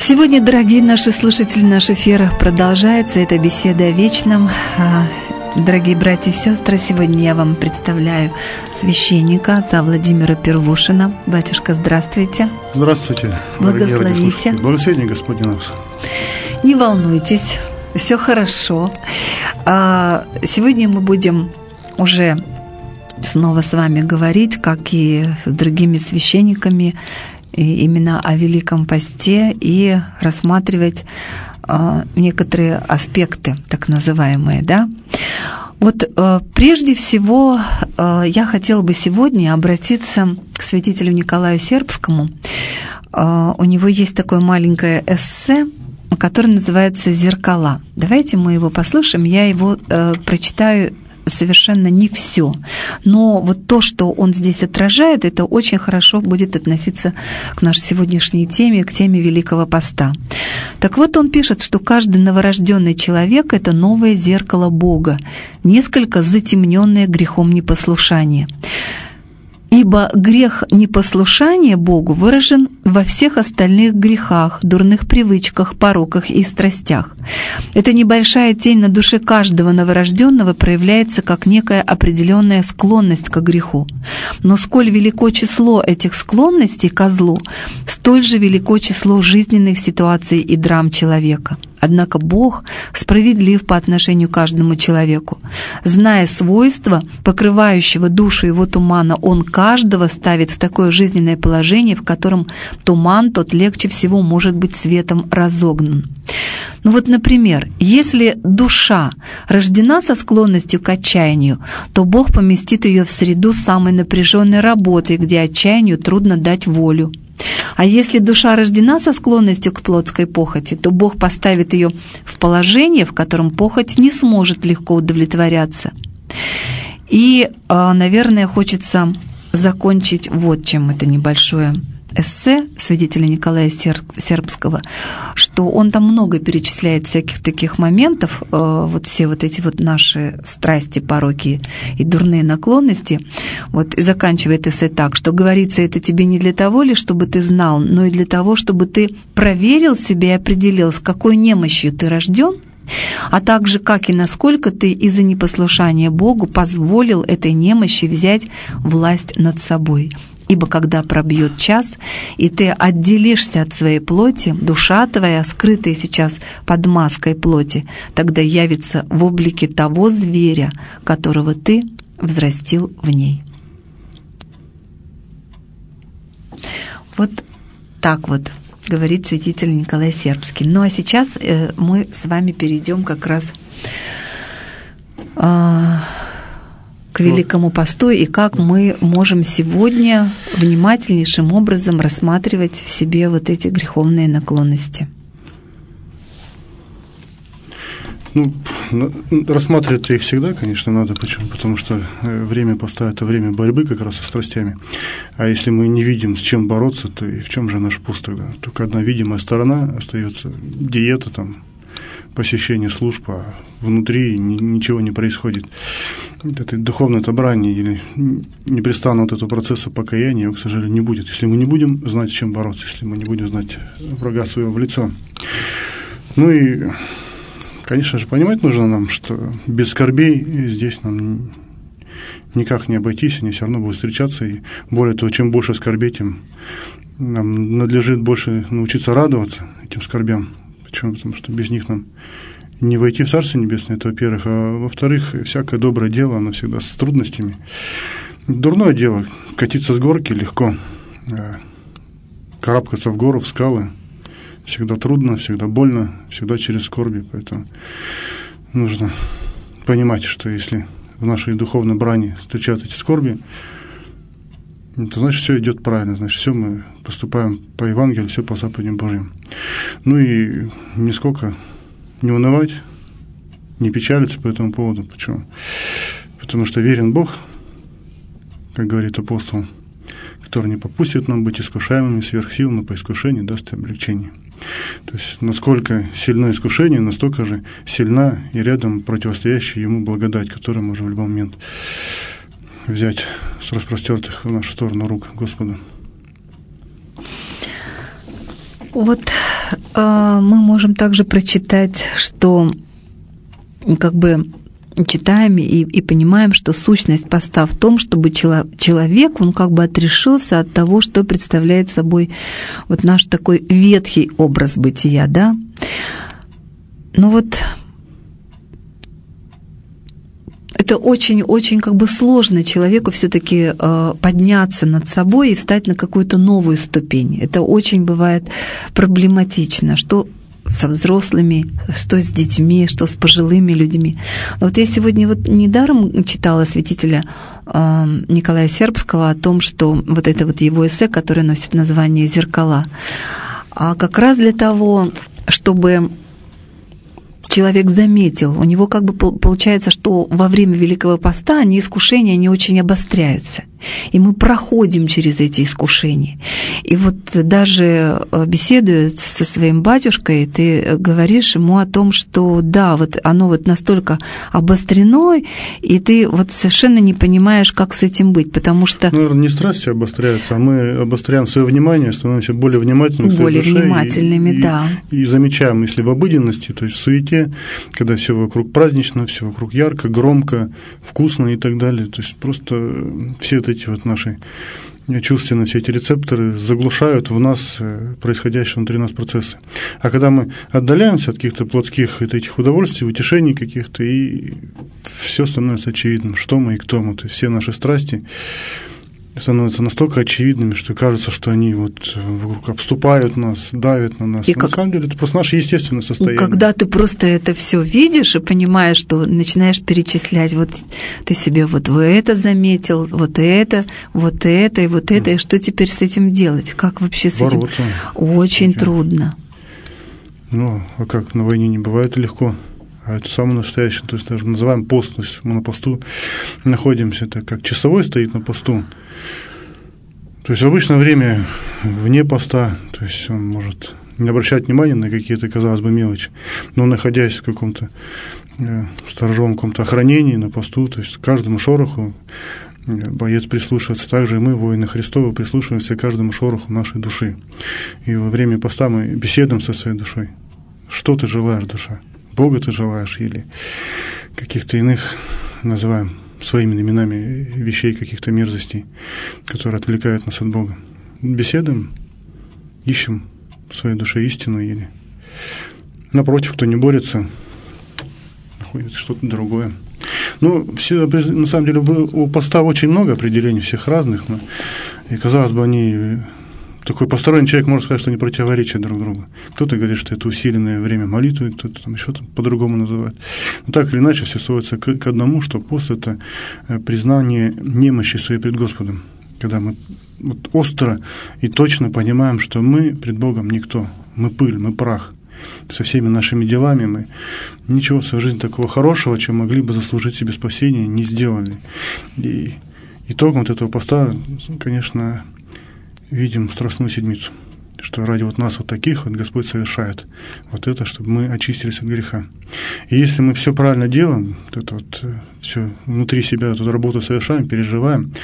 Сегодня, дорогие наши слушатели, наш эфир продолжается. Это беседа о вечном. Дорогие братья и сестры, сегодня я вам представляю священника, отца Владимира Первушина. Батюшка, здравствуйте. Здравствуйте. Благословите. Благословение Господне нас. Не волнуйтесь, все хорошо. Сегодня мы будем уже снова с вами говорить, как и с другими священниками, именно о Великом Посте и рассматривать некоторые аспекты, так называемые, да. Вот прежде всего я хотела бы сегодня обратиться к святителю Николаю Сербскому. У него есть такое маленькое эссе, которое называется «Зеркала». Давайте мы его послушаем, я его прочитаю совершенно не все, но вот то, что он здесь отражает, это очень хорошо будет относиться к нашей сегодняшней теме, к теме Великого Поста. Так вот, он пишет, что каждый новорожденный человек — это новое зеркало Бога, несколько затемненное грехом непослушания. Ибо грех непослушания Богу выражен во всех остальных грехах, дурных привычках, пороках и страстях. Эта небольшая тень на душе каждого новорожденного проявляется как некая определенная склонность к греху. Но сколь велико число этих склонностей ко злу, столь же велико число жизненных ситуаций и драм человека. Однако Бог справедлив по отношению к каждому человеку. Зная свойства покрывающего душу его тумана, Он каждого ставит в такое жизненное положение, в котором туман тот легче всего может быть светом разогнан. Ну вот, например, если душа рождена со склонностью к отчаянию, то Бог поместит ее в среду самой напряженной работы, где отчаянию трудно дать волю. А если душа рождена со склонностью к плотской похоти, то Бог поставит ее в положение, в котором похоть не сможет легко удовлетворяться. И, наверное, хочется закончить вот чем это небольшое эссе святителя Николая Сербского, что он там много перечисляет всяких таких моментов, вот все вот эти вот наши страсти, пороки и дурные наклонности, вот, и заканчивает эссе так, что говорится это тебе не для того ли, чтобы ты знал, но и для того, чтобы ты проверил себя и определил, с какой немощью ты рожден, а также как и насколько ты из-за непослушания Богу позволил этой немощи взять власть над собой. Ибо когда пробьет час, и ты отделишься от своей плоти, душа твоя, скрытая сейчас под маской плоти, тогда явится в облике того зверя, которого ты взрастил в ней. Вот так вот говорит святитель Николай Сербский. Ну а сейчас мы с вами перейдем как раз к Великому Посту и как мы можем сегодня внимательнейшим образом рассматривать в себе вот эти греховные наклонности. Ну, рассматривать их всегда, конечно, надо. Почему? Потому что время поста – это время борьбы как раз со страстями. А если мы не видим, с чем бороться, то и в чем же наш пост тогда? Только одна видимая сторона остается – диета, там, посещение служб, а внутри ничего не происходит. Это духовное собрание или непрестанно вот этого процесса покаяния, его, к сожалению, не будет. Если мы не будем знать, с чем бороться, если мы не будем знать врага своего в лицо. Ну и, конечно же, понимать нужно нам, что без скорбей здесь нам никак не обойтись, они все равно будут встречаться. И более того, чем больше скорбей, тем нам надлежит больше научиться радоваться этим скорбям. Почему? Потому что без них нам не войти в Царство Небесное, это во-первых. А во-вторых, всякое доброе дело, оно всегда с трудностями. Дурное дело – катиться с горки легко, карабкаться в гору, в скалы всегда трудно, всегда больно, всегда через скорби. Поэтому нужно понимать, что если в нашей духовной брани встречаются эти скорби, то значит, все идет правильно, значит, все мы поступаем по Евангелию, все по заповедям Божьим. Ну и нисколько не унывать, не печалиться по этому поводу. Почему? Потому что верен Бог, как говорит апостол, который не попустит нам быть искушаемыми сверх сил, но по искушению даст облегчение. То есть, насколько сильно искушение, настолько же сильна и рядом противостоящая ему благодать, которую можем в любой момент взять с распростертых в нашу сторону рук Господа. Вот мы можем также прочитать, что как бы читаем и понимаем, что сущность поста в том, чтобы человек, он как бы отрешился от того, что представляет собой вот наш такой ветхий образ бытия, да? Но вот это очень-очень как бы сложно человеку все-таки подняться над собой и встать на какую-то новую ступень. Это очень бывает проблематично, что со взрослыми, что с детьми, что с пожилыми людьми. Но вот я сегодня вот недаром читала святителя Николая Сербского о том, что вот это вот его эссе, которое носит название «Зеркала», а как раз для того, чтобы человек заметил, у него как бы получается, что во время Великого Поста искушения, они очень обостряются. И мы проходим через эти искушения. И вот даже беседуя со своим батюшкой, ты говоришь ему о том, что да, вот оно вот настолько обострено, и ты вот совершенно не понимаешь, как с этим быть, потому что... Наверное, не страсти обостряются, а мы обостряем свое внимание, становимся более внимательными к своей душе. Более внимательными, да. И замечаем, если в обыденности, то есть в суете, когда все вокруг празднично, все вокруг ярко, громко, вкусно и так далее, то есть просто все эти вот наши чувственные, все эти рецепторы заглушают в нас происходящие внутри нас процессы. А когда мы отдаляемся от каких-то плотских этих удовольствий, утешений каких-то, и все становится очевидным, что мы и кто мы, то есть все наши страсти становятся настолько очевидными, что кажется, что они вот вокруг обступают нас, давят на нас. На самом деле это просто наше естественное состояние. Когда ты просто это все видишь и понимаешь, что начинаешь перечислять, вот ты себе вот это заметил, вот это, вот это и вот это, и что теперь с этим делать? Как вообще с этим? Бороться. Очень трудно. Ну, а как на войне не бывает легко. А это самое настоящее, то есть даже называем пост, то есть мы на посту находимся, это как часовой стоит на посту. То есть в обычное время вне поста, то есть он может не обращать внимания на какие-то, казалось бы, мелочи, но находясь в каком-то сторожевом каком-то охранении на посту, то есть каждому шороху боец прислушивается, также и мы, воины Христовы, прислушиваемся к каждому шороху нашей души. И во время поста мы беседуем со своей душой. Что ты желаешь, душа? Бога ты желаешь или каких-то иных, называем своими именами, вещей, каких-то мерзостей, которые отвлекают нас от Бога. Беседуем, ищем в своей душе истину или, напротив, кто не борется, находит что-то другое. Ну, все, на самом деле, у поста очень много определений, всех разных, но, и, казалось бы, они... Такой посторонний человек может сказать, что они противоречат друг другу. Кто-то говорит, что это усиленное время молитвы, кто-то там еще по-другому называет. Но так или иначе все сводится к одному, что пост – это признание немощи своей пред Господом. Когда мы вот остро и точно понимаем, что мы пред Богом никто, мы пыль, мы прах. Со всеми нашими делами мы ничего в своей жизни такого хорошего, чем могли бы заслужить себе спасение, не сделали. И итогом вот этого поста, конечно, видим Страстную Седмицу, что ради вот нас вот таких вот Господь совершает вот это, чтобы мы очистились от греха. И если мы все правильно делаем, вот это вот все внутри себя эту работу совершаем, переживаем,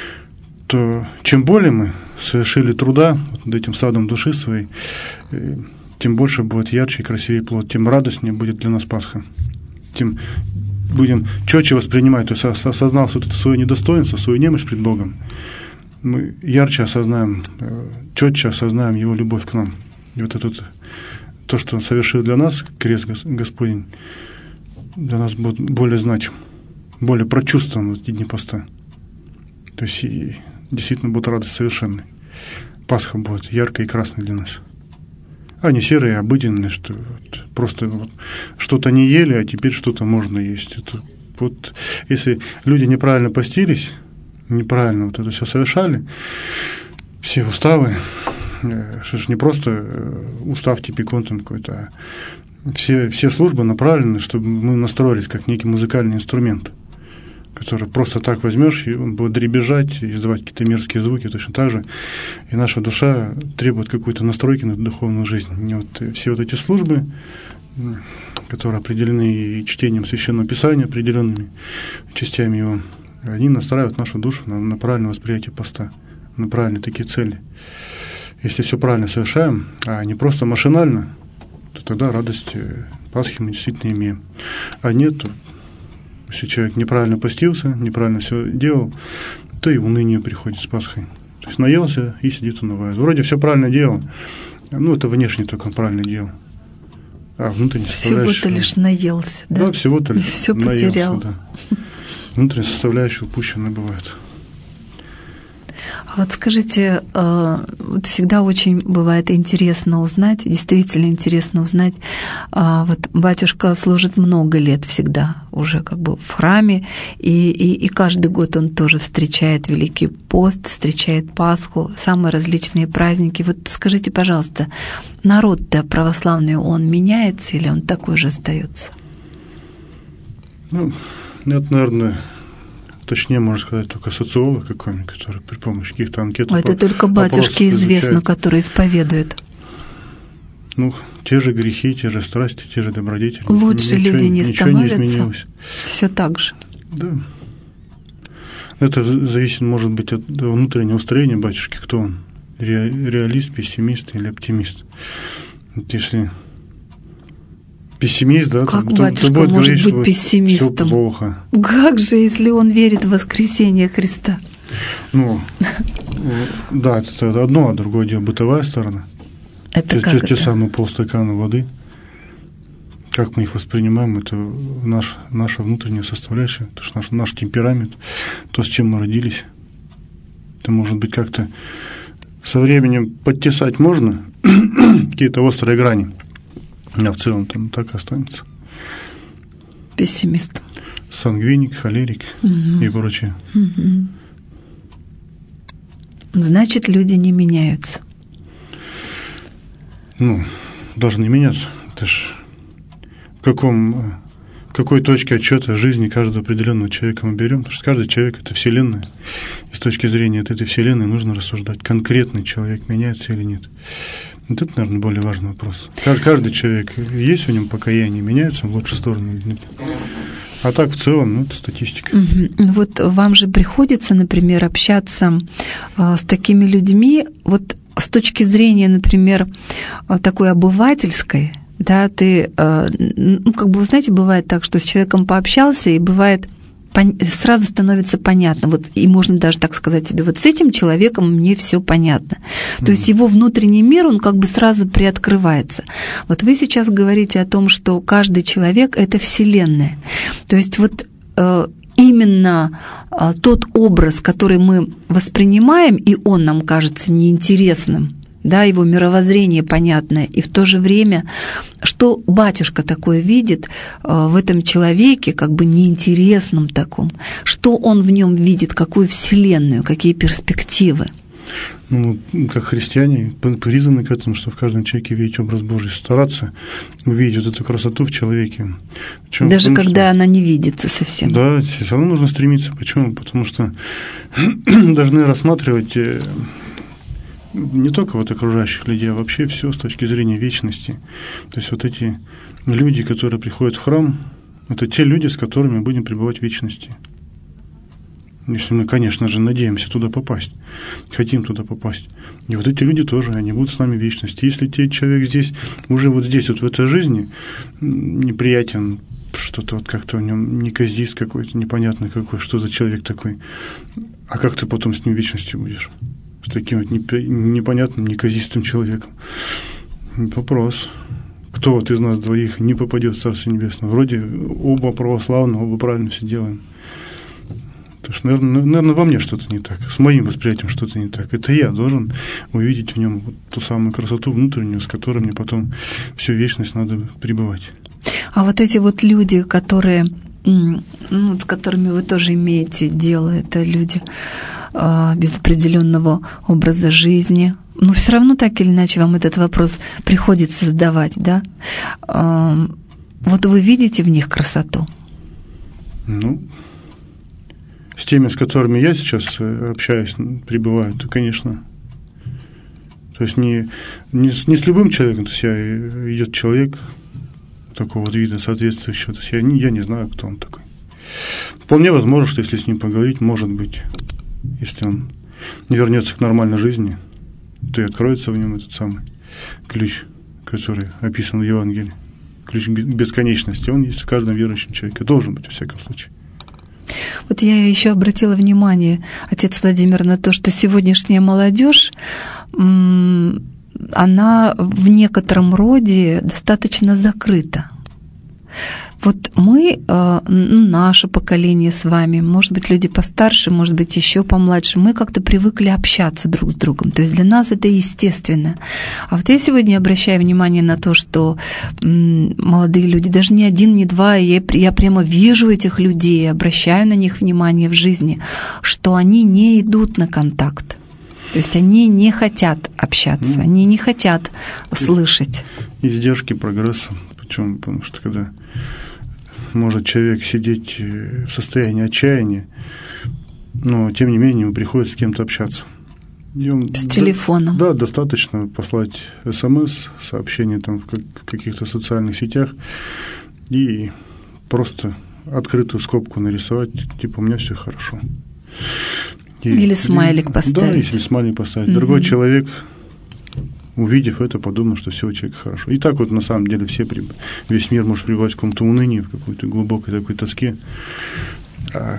то чем более мы совершили труда вот над этим садом души своей, тем больше будет ярче и красивее плод, тем радостнее будет для нас Пасха, тем будем четче воспринимать, то есть осознав вот это свое недостоинство, свою немощь пред Богом, мы ярче осознаем, четче осознаем Его любовь к нам. И вот это то, что Он совершил для нас, крест Господень, для нас будет более значим, более прочувствован в эти дни поста. То есть и действительно будет радость совершенной. Пасха будет яркой и красной для нас. А не серые, обыденные, что вот просто вот что-то не ели, а теперь что-то можно есть. Это вот, если люди неправильно постились, неправильно вот это все совершали, все уставы, что ж не просто устав типикон там какой-то, а все службы направлены, чтобы мы настроились как некий музыкальный инструмент, который просто так возьмешь, и он будет дребезжать, издавать какие-то мерзкие звуки, точно так же и наша душа требует какой-то настройки на духовную жизнь. И вот все вот эти службы, которые определены и чтением Священного Писания, определенными частями его, они настраивают нашу душу на правильное восприятие поста, на правильные такие цели. Если все правильно совершаем, а не просто машинально, то тогда радость Пасхи мы действительно имеем. А нет, то, если человек неправильно постился, неправильно все делал, то и уныние приходит с Пасхой. То есть наелся и сидит унывает. Вроде все правильно делал, это внешне только он правильно делал. А внутренне составляющая... Всего-то лишь наелся, да? Да, всего-то лишь все наелся, потерял. да. Внутренняя составляющая упущенная бывает. А вот скажите, вот всегда очень бывает интересно узнать, действительно интересно узнать, вот батюшка служит много лет всегда уже как бы в храме, и каждый год он тоже встречает Великий пост, встречает Пасху, самые различные праздники. Вот скажите, пожалуйста, народ-то православный, он меняется или он такой же остается? Это, наверное... Точнее, можно сказать, только социолог какой-нибудь, который при помощи каких-то анкет... Это только батюшке известно, который исповедует. Те же грехи, те же страсти, те же добродетели. Лучше люди не становятся? Не изменилось. Все так же. Да. Это зависит, может быть, от внутреннего устроения батюшки, кто он. Реалист, пессимист или оптимист. Если... Пессимист, да? Как батюшка будет может говорить, быть пессимистом? Все плохо. Как же, если он верит в воскресение Христа? Да, это одно, а другое дело бытовая сторона. Это как те самые полстакана воды. Как мы их воспринимаем, это наша внутренняя составляющая, это наш темперамент, то, с чем мы родились. Это может быть как-то со временем подтесать можно, какие-то острые грани. А в целом там так и останется. Пессимист. Сангвиник, холерик и прочее. Значит, люди не меняются. Должны меняться. Это ж в какой точке отчета жизни каждого определенного человека мы берем? Потому что каждый человек – это Вселенная. И с точки зрения этой Вселенной нужно рассуждать, конкретный человек меняется или нет. Вот это, наверное, более важный вопрос. Каждый человек, есть в нем покаяние, меняется в лучшую сторону или нет. А так, в целом, это статистика. Вот вам же приходится, например, общаться с такими людьми, вот с точки зрения, например, такой обывательской, да, ты, вы знаете, бывает так, что с человеком пообщался, и бывает... сразу становится понятно. Вот, и можно даже так сказать себе, вот с этим человеком мне все понятно. То есть его внутренний мир, он как бы сразу приоткрывается. Вот вы сейчас говорите о том, что каждый человек – это Вселенная. То есть вот именно тот образ, который мы воспринимаем, и он нам кажется неинтересным, да, его мировоззрение понятное, и в то же время, что батюшка такое видит в этом человеке, как бы неинтересном таком, что он в нем видит, какую вселенную, какие перспективы? Как христиане призваны к этому, что в каждом человеке видеть образ Божий, стараться увидеть вот эту красоту в человеке. Почему? Даже когда она не видится совсем. Да, все равно нужно стремиться. Почему? Потому что должны рассматривать не только вот окружающих людей, а вообще все с точки зрения вечности. То есть вот эти люди, которые приходят в храм, это те люди, с которыми мы будем пребывать в вечности. Если мы, конечно же, надеемся туда попасть, хотим туда попасть. И вот эти люди тоже, они будут с нами в вечности. Если человек здесь, уже вот здесь, вот в этой жизни, неприятен, что-то вот как-то в нем неказист какой-то, непонятный какой, что за человек такой, а как ты потом с ним в вечности будешь? С таким вот непонятным, неказистым человеком. Вопрос. Кто вот из нас двоих не попадет в Царство Небесное? Вроде оба православные, оба правильно все делаем. Потому что, наверное, во мне что-то не так. С моим восприятием что-то не так. Это я должен увидеть в нем вот ту самую красоту внутреннюю, с которой мне потом всю вечность надо пребывать. А вот эти вот люди, которые, с которыми вы тоже имеете дело, это люди без определенного образа жизни. Но все равно так или иначе вам этот вопрос приходится задавать, да? Вот вы видите в них красоту? С теми, с которыми я сейчас общаюсь, пребываю, то, конечно. То есть не с любым человеком, то есть идет человек такого вот вида соответствующего, то есть я не знаю, кто он такой. Вполне возможно, что если с ним поговорить, может быть, если он не вернется к нормальной жизни, то и откроется в нем этот самый ключ, который описан в Евангелии. Ключ бесконечности. Он есть в каждом верующем человеке. Должен быть, во всяком случае. Вот я еще обратила внимание, отец Владимир, на то, что сегодняшняя молодежь, она в некотором роде достаточно закрыта. Вот мы, наше поколение с вами, может быть, люди постарше, может быть, еще помладше, мы как-то привыкли общаться друг с другом. То есть для нас это естественно. А вот я сегодня обращаю внимание на то, что молодые люди, даже не один, не два, я прямо вижу этих людей, обращаю на них внимание в жизни, что они не идут на контакт. То есть они не хотят общаться, они не хотят слышать. Издержки прогресса. Почему? Потому что когда может человек сидеть в состоянии отчаяния, но тем не менее ему приходится с кем-то общаться. С телефоном. Да, достаточно послать СМС, сообщение там в каких-то социальных сетях и просто открытую скобку нарисовать, типа у меня все хорошо. Или смайлик поставить. Да, если смайлик поставить. Другой человек, увидев это, подумал, что все у человека хорошо. И так вот на самом деле весь мир может пребывать в каком-то унынии, в какой-то глубокой такой тоске, а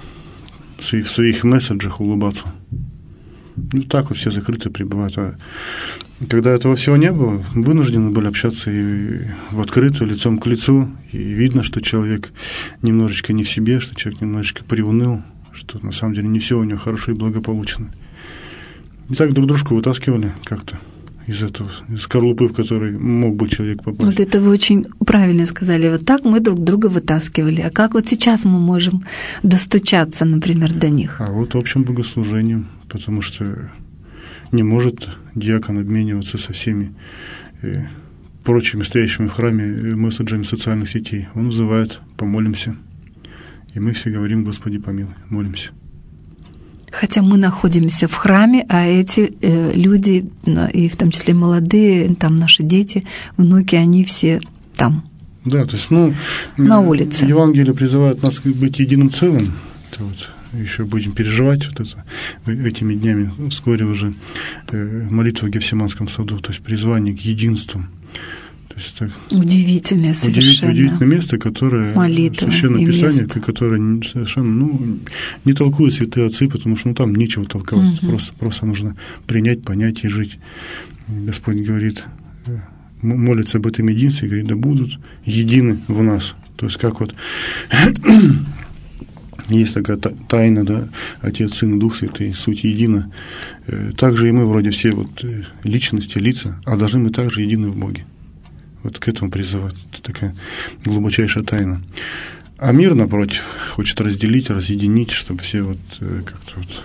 в своих месседжах улыбаться. Ну, так вот все закрыто пребывают. А когда этого всего не было, вынуждены были общаться и в открытую, лицом к лицу, и видно, что человек немножечко не в себе, что человек немножечко приуныл, что на самом деле не все у него хорошо и благополучно. И так друг дружку вытаскивали как-то из этого, из скорлупы, в которой мог бы человек попасть. Вот это вы очень правильно сказали. Вот так мы друг друга вытаскивали. А как вот сейчас мы можем достучаться, например, до них? А вот общим богослужением, потому что не может диакон обмениваться со всеми прочими стоящими в храме месседжами социальных сетей. Он вызывает: помолимся. И мы все говорим: Господи, помилуй, молимся. Хотя мы находимся в храме, а эти люди, и в том числе молодые, там наши дети, внуки, они все там. Да, то есть, на улице. Евангелие призывает нас быть единым целым. Это вот еще будем переживать вот это этими днями. Вскоре уже молитва в Гефсиманском саду, то есть призвание к единству. Удивительное совершенно. Удивительное место, которое Священное Писание, которое совершенно не толкует святые отцы, потому что там нечего толковать, просто нужно принять, понять и жить. Господь говорит, молится об этом единстве, говорит: да будут едины в нас. То есть как вот есть такая тайна, да, Отец, Сын и Дух Святый, суть едина. Также и мы вроде все вот личности, лица, а должны мы также едины в Боге. Вот к этому призывать. Это такая глубочайшая тайна. А мир, напротив, хочет разделить, разъединить, чтобы все вот как-то вот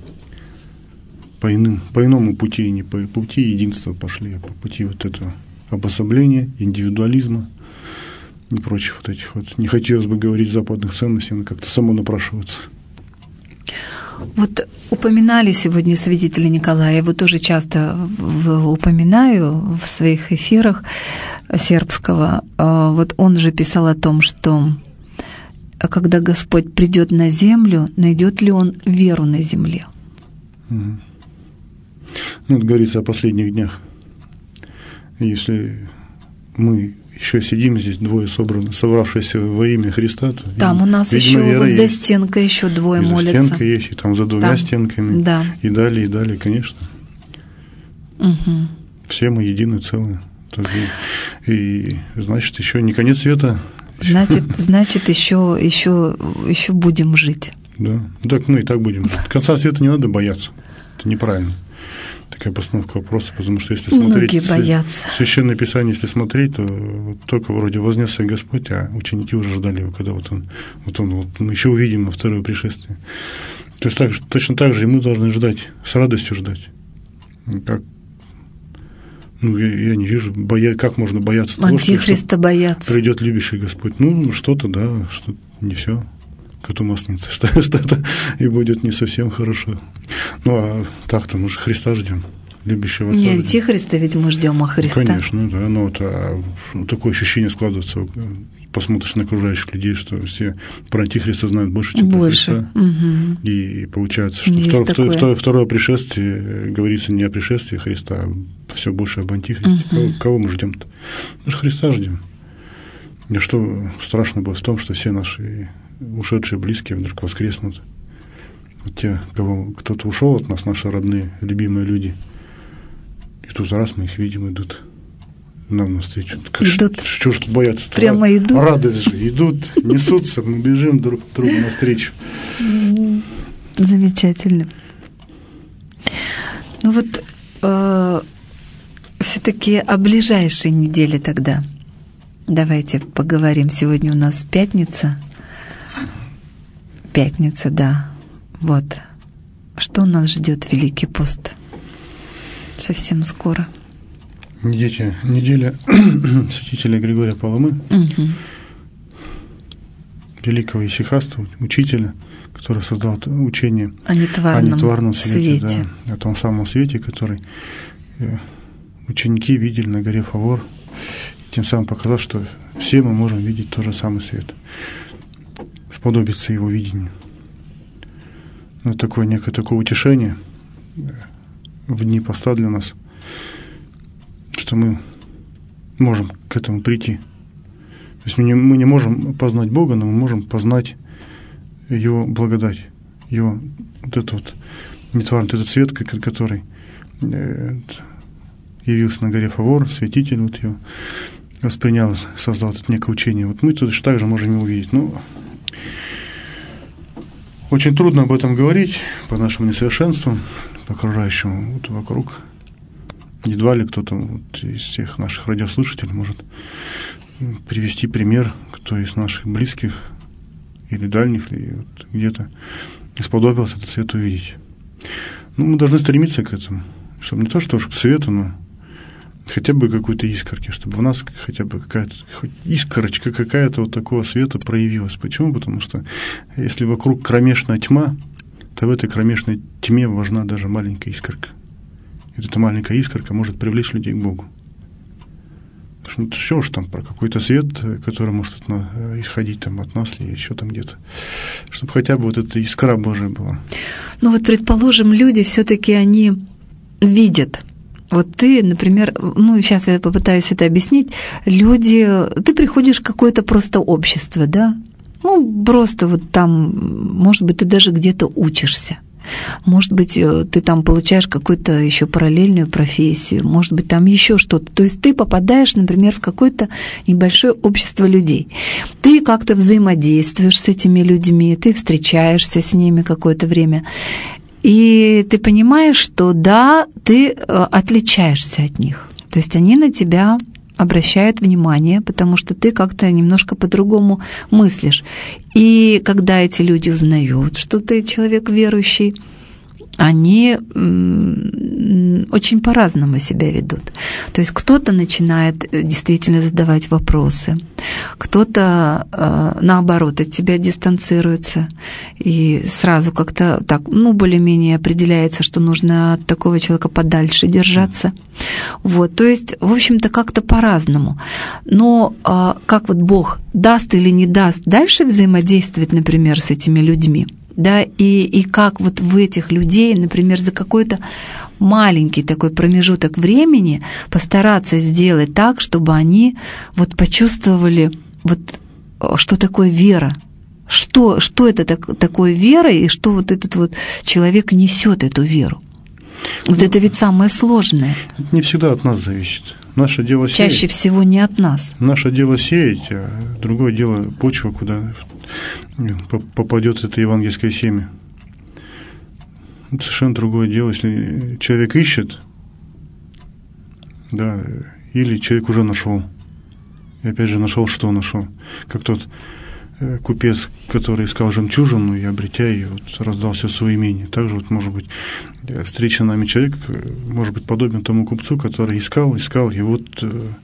по иному пути, не по пути единства пошли, а по пути вот этого обособления, индивидуализма и прочих вот этих вот. Не хотелось бы говорить западных ценностей, но как-то само напрашивается. Вот упоминали сегодня святителя Николая, я его тоже часто упоминаю в своих эфирах сербского. Вот он же писал о том, что когда Господь придет на землю, найдет ли он веру на земле? Ну, это говорится о последних днях. Если мы еще сидим здесь, двое собравшиеся во имя Христа, то там у нас еще вот за стенкой еще двое молятся. За стенкой есть, и там за двумя стенками, да. И далее, конечно. Угу. Все мы едины, целые. И значит, еще не конец света. Значит, еще будем жить. Да, так мы и так будем жить. Конца света не надо бояться. Это неправильно. Такая постановка вопроса, потому что если смотреть Священное Писание, если смотреть, то вот только вроде вознесся Господь, а ученики уже ждали его, когда вот мы еще увидим во второе пришествие. То есть точно так же и мы должны ждать, с радостью ждать. Как? Я не вижу, как можно бояться того, Антихриста бояться. Придет любящий Господь. Что-то, да, что-то не все. Коту масленица, что-то и будет не совсем хорошо. А так-то мы же Христа ждем, любящего Отца. Не антихриста ведь мы ждем, а Христа. Конечно, да, такое ощущение складывается посмотришь на окружающих людей, что все про Антихриста знают больше, чем про Христа. Угу. И получается, что второе пришествие говорится не о пришествии Христа, а все больше об Антихристе. Кого мы ждем-то? Мы же Христа ждем. И что страшно было в том, что все наши ушедшие близкие вдруг воскреснут. Вот те, кого кто-то ушел от нас, наши родные, любимые люди. И тут раз мы их видим, идут нам навстречу. Идут. Что ж тут бояться? Прямо идут. Радость же. Идут, несутся, мы бежим друг другу навстречу. Замечательно. Ну вот все-таки о ближайшей неделе тогда. Давайте поговорим. Сегодня у нас пятница. Пятница, да. Вот. Что у нас ждет Великий пост? Совсем скоро. Неделя святителя Григория Паламы, великого исихаста, учителя, который создал учение о нетварном свете. Да, о том самом свете, который ученики видели на горе Фавор, и тем самым показал, что все мы можем видеть тот же самый свет, сподобиться его видению. Ну, такое некое такое утешение в дни поста для нас, что мы можем к этому прийти. То есть мы не можем познать Бога, но мы можем познать Его благодать, Его вот этот вот нетварный, этот свет, который явился на горе Фавор, святитель вот его воспринял, создал это некое учение. Вот мы точно так же можем его увидеть. Но очень трудно об этом говорить по нашему несовершенству, по окружающему вот вокруг. Едва ли кто-то вот из всех наших радиослушателей может привести пример, кто из наших близких или дальних, или вот где-то сподобился этот свет увидеть. Ну, мы должны стремиться к этому, чтобы не то, что уж к свету, но хотя бы какой-то искорки, чтобы у нас хотя бы какая-то хоть искорочка какая-то вот такого света проявилась. Почему? Потому что если вокруг кромешная тьма, то в этой кромешной тьме важна даже маленькая искорка. И эта маленькая искорка может привлечь людей к Богу. Потому что что уж там про какой-то свет, который может исходить там от нас или еще там где-то. Чтобы хотя бы вот эта искра Божия была. Ну вот, предположим, люди все-таки они видят. Вот ты, например, ну сейчас я попытаюсь это объяснить. Люди, ты приходишь в какое-то просто общество, да? Ну, просто вот там, может быть, ты даже где-то учишься. Может быть, ты там получаешь какую-то еще параллельную профессию, может быть, там еще что-то. То есть ты попадаешь, например, в какое-то небольшое общество людей. Ты как-то взаимодействуешь с этими людьми, ты встречаешься с ними какое-то время. И ты понимаешь, что да, ты отличаешься от них. То есть они на тебя обращают внимание, потому что ты как-то немножко по-другому мыслишь. И когда эти люди узнают, что ты человек верующий, они очень по-разному себя ведут. То есть кто-то начинает действительно задавать вопросы, кто-то, наоборот, от тебя дистанцируется и сразу как-то так, ну, более-менее определяется, что нужно от такого человека подальше держаться. Вот, то есть, в общем-то, как-то по-разному. Но как вот Бог даст или не даст дальше взаимодействовать, например, с этими людьми, да, и как вот в этих людей, например, за какой-то маленький такой промежуток времени постараться сделать так, чтобы они вот почувствовали, вот, что такое вера, что это такое вера, и что вот этот вот человек несет эту веру. Вот это ведь самое сложное. Это не всегда от нас зависит. Наше дело сеять. Чаще всего не от нас. Наше дело сеять, а другое дело почва, куда попадет это евангельское семя. Это совершенно другое дело, если человек ищет, да, или человек уже нашел. И опять же нашел, что нашел. Как тот купец, который искал жемчужину, и, обретя ее, вот, раздал все свое имение. Также, вот, может быть, встреченный нами человек может быть подобен тому купцу, который искал, и вот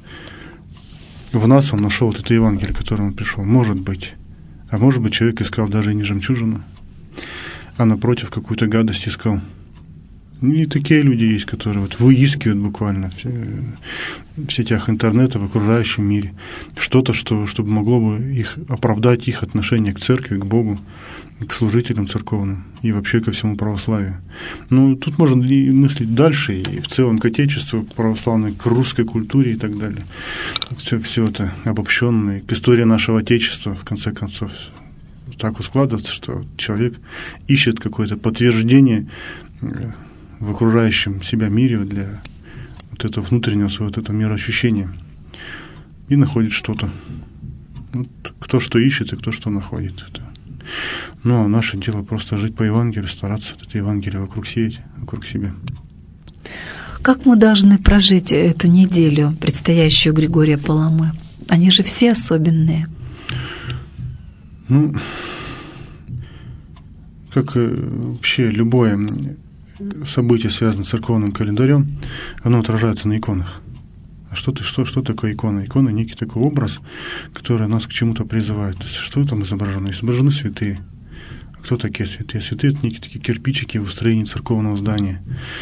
в нас он нашел вот это Евангелие, к которому он пришел. Может быть. А может быть, человек искал даже и не жемчужину, а напротив какую-то гадость искал. И такие люди есть, которые вот выискивают буквально в сетях интернета, в окружающем мире что-то, чтобы могло бы их оправдать, их отношение к церкви, к Богу, к служителям церковным и вообще ко всему православию. Ну, тут можно и мыслить дальше, и в целом к Отечеству, к православной, к русской культуре и так далее. Все это обобщенное, к истории нашего Отечества, в конце концов. Так вот складывается, что человек ищет какое-то подтверждение в окружающем себя мире для вот этого внутреннего своего вот этого мироощущения и находит что-то. Вот кто что ищет и кто что находит. Ну, а наше дело просто жить по Евангелию, стараться это Евангелие вокруг сеять, вокруг себя. Как мы должны прожить эту неделю, предстоящую Григория Паламы? Они же все особенные. Ну, как вообще любое событие, связанное с церковным календарем, оно отражается на иконах. А что такое икона? Икона — некий такой образ, который нас к чему-то призывает. То есть, что там изображено? Изображены святые. А кто такие святые? Святые — это некие такие кирпичики в устроении церковного здания.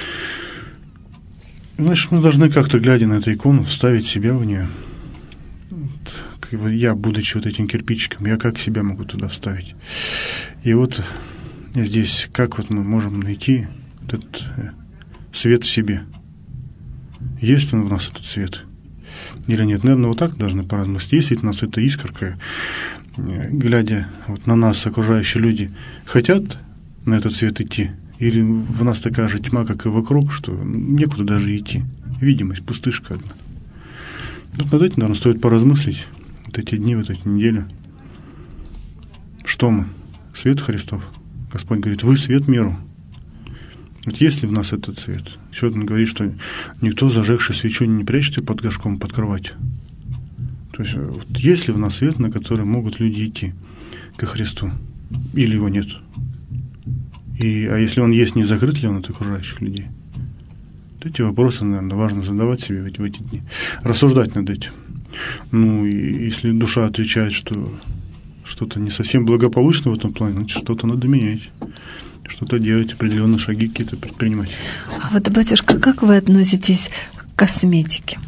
Значит, мы должны как-то, глядя на эту икону, вставить себя в нее. Вот, я, будучи вот этим кирпичиком, я как себя могу туда вставить? И вот здесь как вот мы можем найти этот свет в себе? Есть он в нас, этот свет? Или нет? Наверное, вот так должны поразмыслить. Есть ведь у нас эта искорка, глядя вот на нас, окружающие люди, хотят на этот свет идти? Или в нас такая же тьма, как и вокруг, что некуда даже идти? Видимость, пустышка одна. Вот над этим, наверное, стоит поразмыслить вот эти дни, вот эти недели. Что мы? Свет Христов. Господь говорит: вы свет миру. Вот есть ли в нас этот свет? Еще он говорит, что никто, зажегший свечу, не прячет ее под горшком, под кроватью. То есть вот есть ли в нас свет, на который могут люди идти ко Христу? Или его нет? А если он есть, не закрыт ли он от окружающих людей? Вот эти вопросы, наверное, важно задавать себе в эти дни. Рассуждать над этим. Ну, и если душа отвечает, что что-то не совсем благополучно в этом плане, значит, что-то надо менять. Что-то делать, определенные шаги какие-то предпринимать. А вот, батюшка, как вы относитесь к косметике?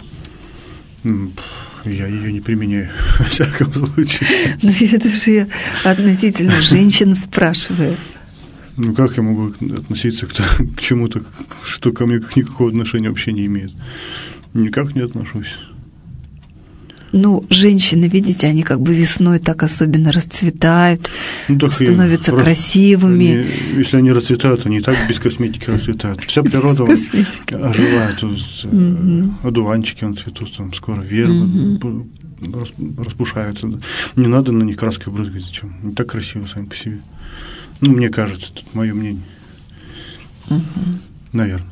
Я ее не применяю, во всяком случае. Ну, это же я относительно женщин спрашиваю. Ну, как я могу относиться к чему-то, что ко мне никакого отношения вообще не имеет? Никак не отношусь. Ну, женщины, видите, они как бы весной так особенно расцветают, становятся красивыми. Если они расцветают, они и так без косметики расцветают. Вся природа оживает. Одуванчики цветут, там скоро вербы распушаются. Не надо на них краской брызгать. Зачем? Они так красиво сами по себе. Ну, мне кажется, это мое мнение. Наверное.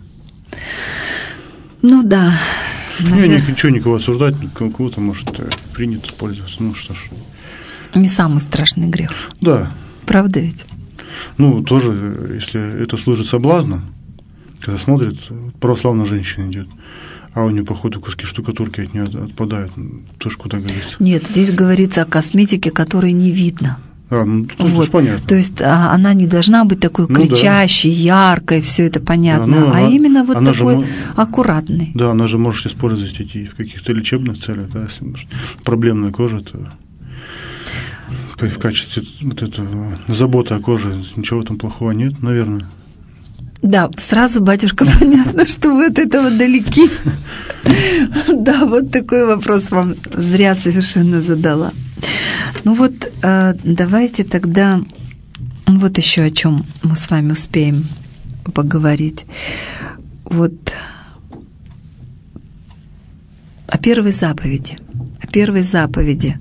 Ну да. Я не хочу никого осуждать, кого-то, может, принято пользоваться. Ну что ж. Не самый страшный грех. Да. Правда ведь? Ну, тоже, если это служит соблазном, когда смотрит, православная женщина идет, а у нее, походу, куски штукатурки от нее отпадают, тоже куда годится. Нет, здесь говорится о косметике, которой не видно. Ну, вот. Понятно. То есть она не должна быть такой кричащей, яркой, все это понятно, а именно вот такой аккуратной. Да, она же может использовать эти в каких-то лечебных целях, да, если проблемная кожа, то в качестве вот этого заботы о коже ничего там плохого нет, наверное. Да, сразу, батюшка, понятно, что вы от этого далеки. Да, вот такой вопрос вам зря совершенно задала. Ну вот, давайте тогда вот еще о чем мы с вами успеем поговорить. Вот о первой заповеди. О первой заповеди.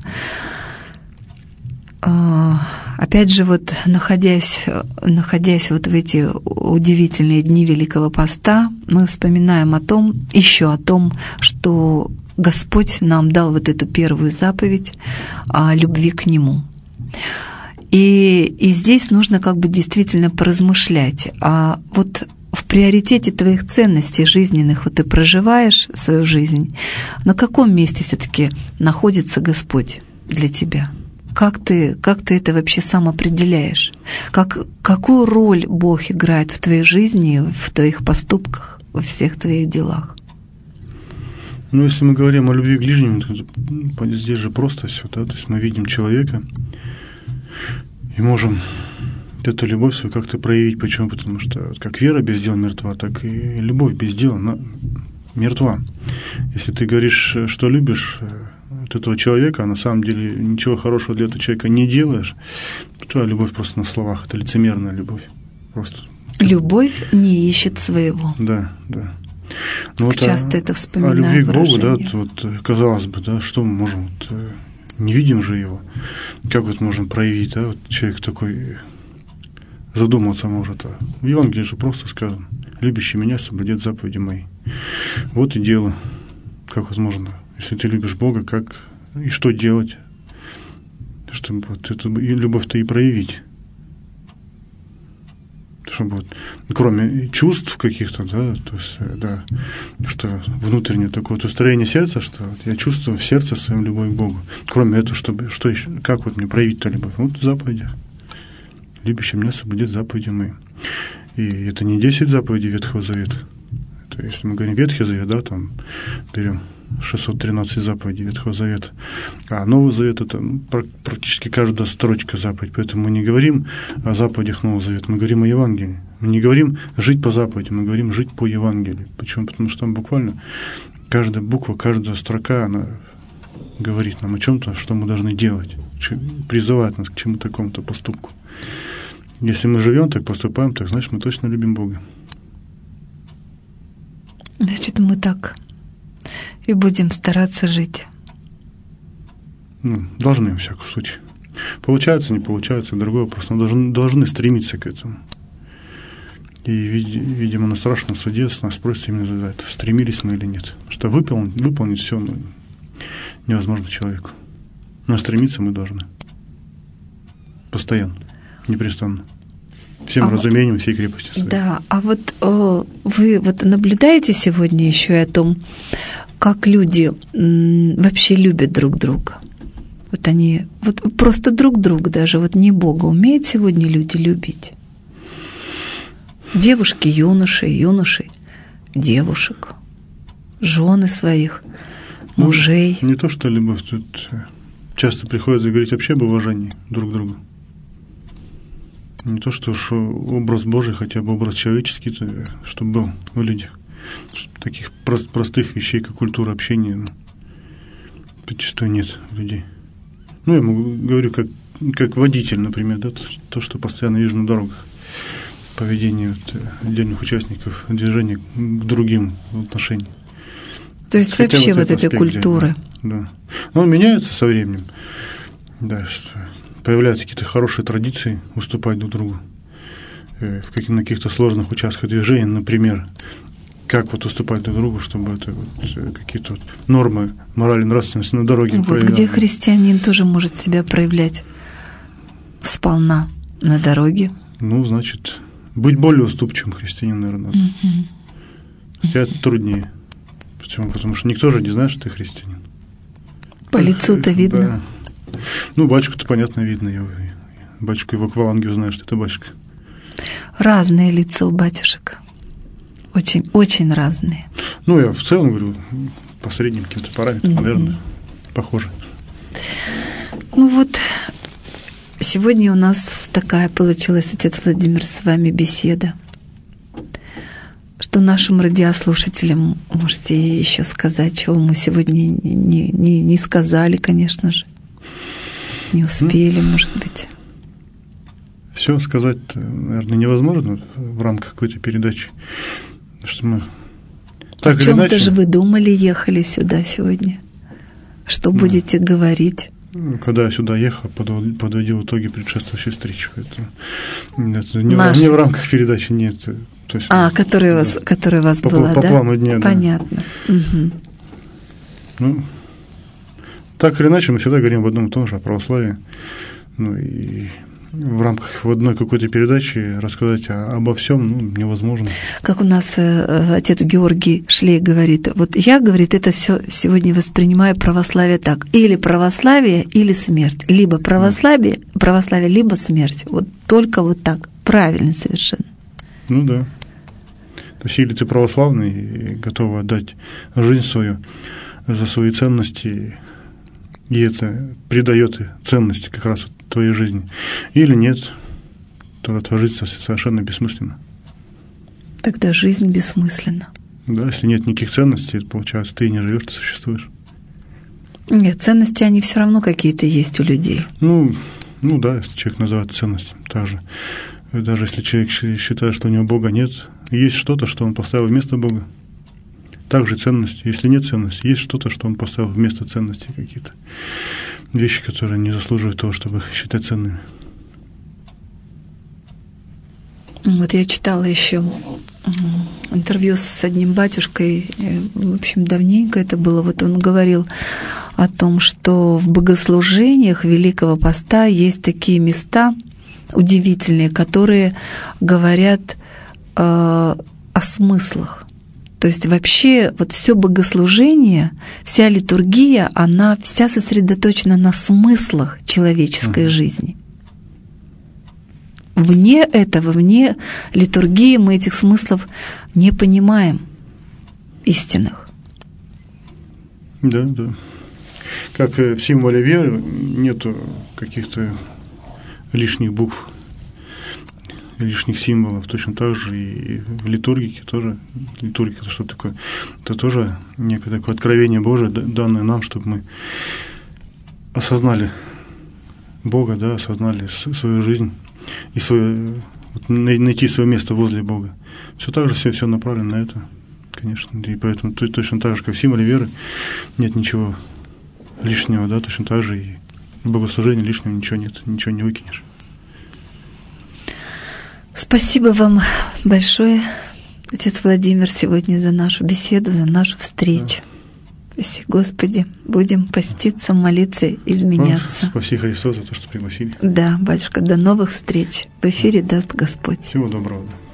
Опять же, вот находясь вот в эти удивительные дни Великого Поста, мы вспоминаем еще о том, что Господь нам дал вот эту первую заповедь о любви к Нему. И здесь нужно как бы действительно поразмышлять. А вот в приоритете твоих ценностей жизненных, вот ты проживаешь свою жизнь, на каком месте все-таки находится Господь для тебя? Как ты это вообще сам определяешь? Какую роль Бог играет в твоей жизни, в твоих поступках, во всех твоих делах? Ну, если мы говорим о любви к ближнему, то здесь же просто все, да, то есть мы видим человека и можем эту любовь свою как-то проявить. Почему? Потому что как вера без дела мертва, так и любовь без дела она мертва. Если ты говоришь, что любишь от этого человека, а на самом деле ничего хорошего для этого человека не делаешь, то твоя любовь просто на словах, это лицемерная любовь. Просто. Любовь не ищет своего. Да. Ну, вот часто это вспоминаю. О любви к Богу, да, вот, казалось бы, да, что мы можем, не видим же его, как вот можем проявить, да, вот человек такой задуматься может. А в Евангелии же просто сказано: любящий меня соблюдет заповеди мои. Вот и дело. Как возможно, если ты любишь Бога, как и что делать, чтобы вот эту любовь-то и проявить. Чтобы вот, кроме чувств каких-то, да, то есть, да, что внутреннее такое вот устроение сердца, что вот я чувствую в сердце своем любовь к Богу. Кроме этого, чтобы что еще, как вот мне проявить-то любовь? Вот в заповедях. Любящий меня соблюдет заповеди мои. И это не 10 заповедей Ветхого Завета. Это, если мы говорим Ветхий Завет, да, там берем 613 заповедей Ветхого Завета. А Новый Завет — это практически каждая строчка заповедь. Поэтому мы не говорим о заповедях Нового Завета, мы говорим о Евангелии. Мы не говорим жить по заповедям, мы говорим жить по Евангелию. Почему? Потому что там буквально каждая буква, каждая строка, она говорит нам о чем-то, что мы должны делать, призывает нас к чему-то, такому-то поступку. Если мы живем так, поступаем так, значит, мы точно любим Бога. Значит, мы так и будем стараться жить. Должны, во всяком случае. Получается, не получается, другой вопрос. Но должны стремиться к этому. И, видимо, на страшном суде нас спросят именно за это, стремились мы или нет. Что выполнить все невозможно человеку. Но стремиться мы должны. Постоянно, непрестанно. Всем разумением, всей крепостью своей. Да, а вот вы вот наблюдаете сегодня еще и о том, как люди вообще любят друг друга. Вот они, вот просто друг друга даже, вот не Бога, умеют сегодня люди любить. Девушки, юноши, девушек, жены своих, мужей. Не то, что любовь, тут часто приходится говорить вообще об уважении друг к другу. Не то, что образ Божий, хотя бы образ человеческий, чтобы был в людях. Таких простых вещей, как культура общения, почти нет у людей. Я говорю, как водитель, например, да, то, что постоянно вижу на дорогах. Поведение отдельных участников движения к другим в отношении. То есть хотя вообще вот этой культуры. Да. Но он меняется со временем. Да, появляются какие-то хорошие традиции уступать друг другу на каких-то сложных участках движения, например, как вот уступать друг другу, чтобы это какие-то нормы морали, нравственности на дороге проявляли. Где христианин тоже может себя проявлять сполна на дороге. Значит, быть более уступчивым христианину, наверное, надо. Хотя это труднее. Почему? Потому что никто же не знает, что ты христианин. По лицу-то видно. Да. Батюшку-то, понятно, видно. Батюшку его аквалангию знаю, что это батюшка. Разные лица у батюшек. Очень, очень разные. Я в целом говорю, по средним каким-то параметрам, наверное, похоже. Сегодня у нас такая получилась, отец Владимир, с вами беседа. Что нашим радиослушателям можете еще сказать, чего мы сегодня не сказали, конечно же. Не успели, может быть. Все сказать, наверное, невозможно в рамках какой-то передачи. Что мы так о чем-то же вы думали, ехали сюда сегодня? Что будете говорить? Когда я сюда ехал, подводил итоги предшествующей встречи. Это не в рамках передачи, нет. То есть, которая у вас была, по плану дня. Понятно. Да. Так или иначе, мы всегда говорим об одном и том же, о православии. И в рамках в одной какой-то передачи рассказать обо всем невозможно. Как у нас отец Георгий Шлей говорит, вот я, говорит, это все сегодня воспринимаю православие так. Или православие, или смерть. Либо православие, либо смерть. Вот только вот так. Правильно совершенно. Ну да. То есть или ты православный и готов отдать жизнь свою за свои ценности, и это придает ценности как раз твоей жизни. Или нет, тогда твоя жизнь совершенно бессмысленна. Тогда жизнь бессмысленна. Да, если нет никаких ценностей, получается, ты не живешь, ты существуешь. Нет, ценности, они все равно какие-то есть у людей. Ну да, если человек называет ценностью, так же. Даже если человек считает, что у него Бога нет, есть что-то, что он поставил вместо Бога. Также ценность. Если нет ценности, есть что-то, что он поставил вместо ценностей какие-то. Вещи, которые не заслуживают того, чтобы их считать ценными. Вот я читала еще интервью с одним батюшкой, в общем, давненько это было. Вот он говорил о том, что в богослужениях Великого Поста есть такие места удивительные, которые говорят о смыслах. То есть вообще вот все богослужение, вся литургия, она вся сосредоточена на смыслах человеческой жизни. Вне этого, вне литургии мы этих смыслов не понимаем истинных. Да. Как в символе веры нету каких-то лишних букв, лишних символов, точно так же и в литургике тоже. Литургия — это что такое? Это тоже некое такое откровение Божие, данное нам, чтобы мы осознали Бога, да, осознали свою жизнь и найти свое место возле Бога. Все так же, все направлено на это, конечно. И поэтому точно так же, как в символе веры, нет ничего лишнего, да, точно так же и в богослужении лишнего ничего нет, ничего не выкинешь. Спасибо вам большое, отец Владимир, сегодня за нашу беседу, за нашу встречу. Спаси Господи, будем поститься, молиться, изменяться. Спаси Христос за то, что пригласили. Да, батюшка, до новых встреч. В эфире даст Господь. Всего доброго.